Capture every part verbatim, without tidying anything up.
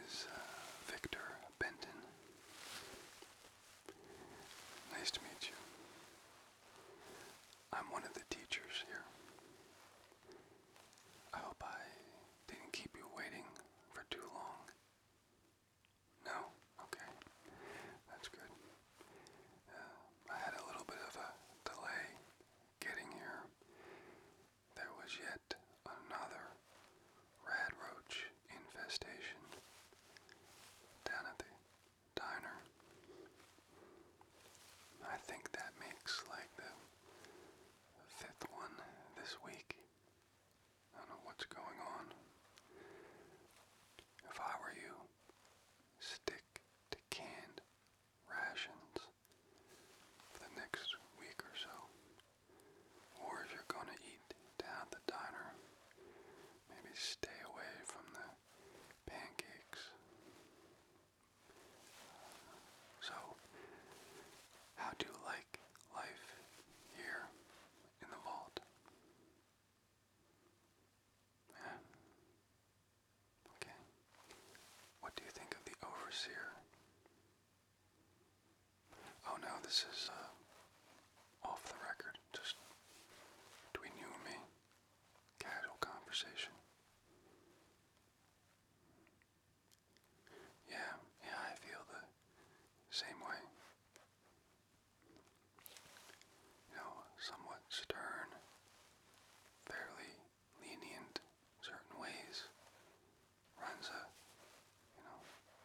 is uh, Victor Benton. Nice to meet you. I'm one of the teachers here. I hope I didn't keep you waiting for too long. No? Okay. That's good. Uh, I had a little bit of a delay getting here. There was yet another rad roach infestation down at the diner. I think that makes like the fifth one this week. I don't know what's going on. If I were you, stick to canned rations for the next week or so. Or if you're going to eat down at the diner, maybe stay away from the pancakes. So, how do you like life here in the vault? Yeah. Okay. What do you think of the overseer? Oh no, this is uh, off the record, just between you and me. Casual conversation. Yeah, yeah, I feel the same way. You know, somewhat stern, fairly lenient in certain ways. Runs a, you know,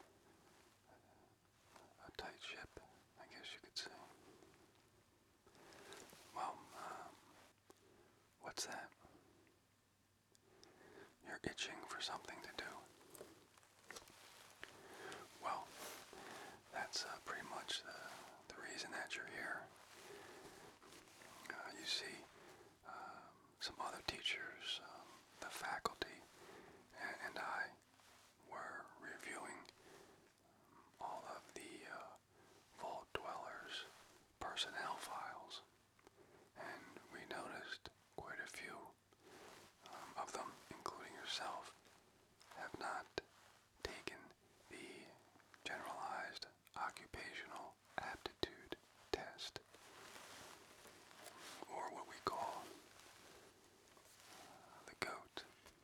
a tight ship, I guess you could say. Well, um, what's that? You're itching for something to do. Well, that's uh, pretty much the, the reason that you're here. Uh, you see, um, some other teachers, um, the faculty, and, and I were reviewing all of the uh, Vault Dwellers' personnel files, and we noticed quite a few um, of them, including yourself, have not taken the Generalized Occupational Aptitude Test, or what we call uh, the GOAT.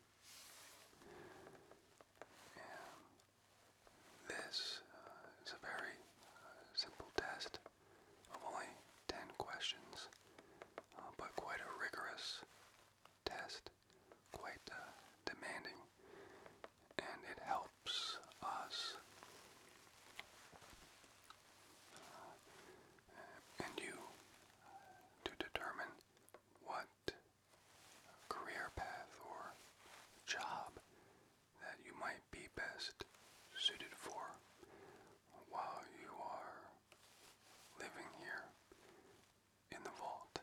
And this uh, is a very uh, simple test of only ten questions, uh, but quite a rigorous test, quite uh, demanding, and it helps us uh, and you to determine what career path or job that you might be best suited for while you are living here in the vault.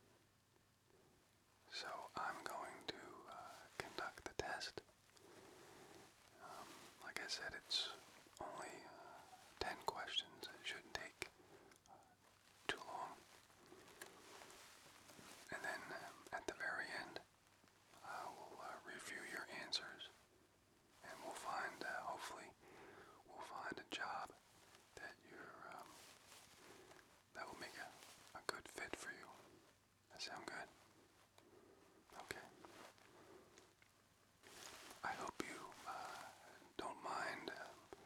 So I'm going to uh, conduct the test. Um, like I said, it's only uh, ten questions. It shouldn't take uh, too long. And then um, at the very end, I will uh, review your answers, and we'll find, uh, hopefully, we'll find a job that you're, um, that will make a, a good fit for you. That sound good? Okay. I hope you uh, don't mind uh,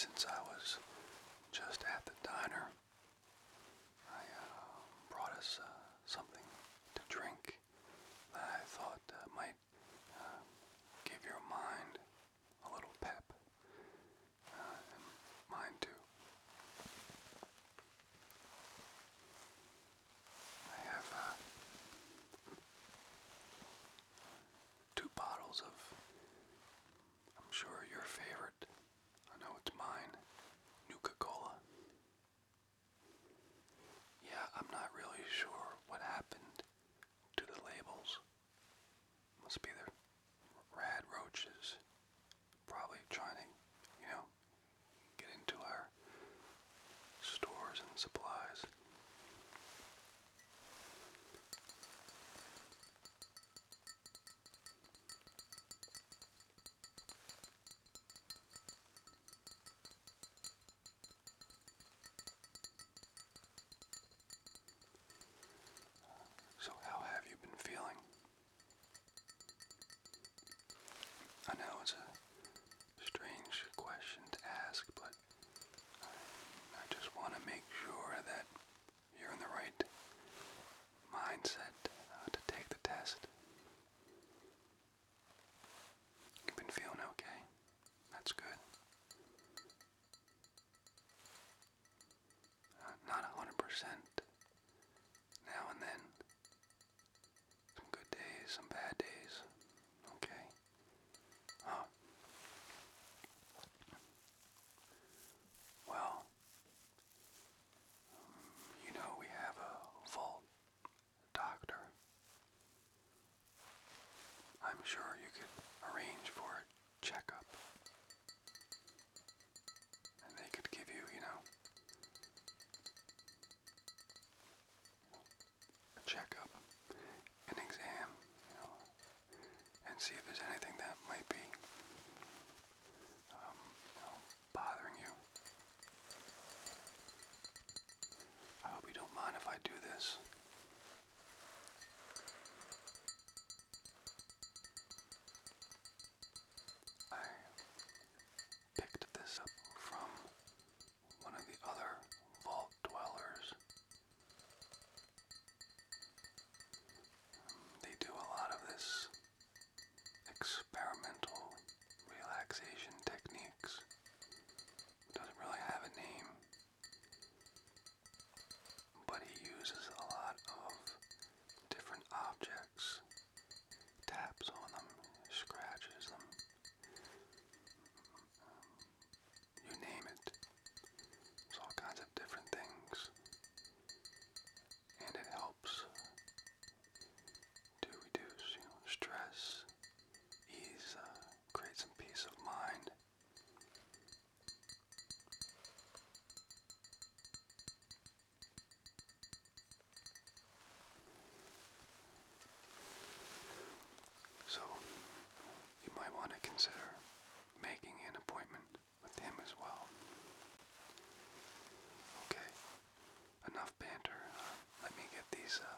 since I was just at the diner, I uh, brought us uh, something to drink that I thought uh, might uh, give your mind a little pep, uh, and mine too. I have uh, two bottles of, I'm sure your favorite, I know it's mine, Nuka-Cola. Yeah, I'm not really sure what happened to the labels. Must be the rad roaches probably trying to, you know, get into our stores and supplies. So how have you been feeling? I know it's a strange question to ask, but I just want to make sure that you're in the right mindset uh, to take the test. You've been feeling okay? That's good. Uh, not one hundred percent now and then. Some good days, some bad days. Okay. Huh. Well, you know we have a vault doctor. I'm sure you could arrange for a checkup. And they could give you, you know, a checkup, an exam, you know, and see if there's anything that might be um, you know, bothering you. I hope you don't mind if I do this. I picked this up from one of the other vault dwellers. They do a lot of this experimental relaxation techniques. It doesn't really have a name, but he uses a lot of different objects, taps on them, scratches them, you name it. It's all kinds of different things, and it helps to reduce, you know, stress, ease, uh, create some peace of mind. So, you might want to consider making an appointment with him as well. Okay, enough banter. Uh, let me get these uh,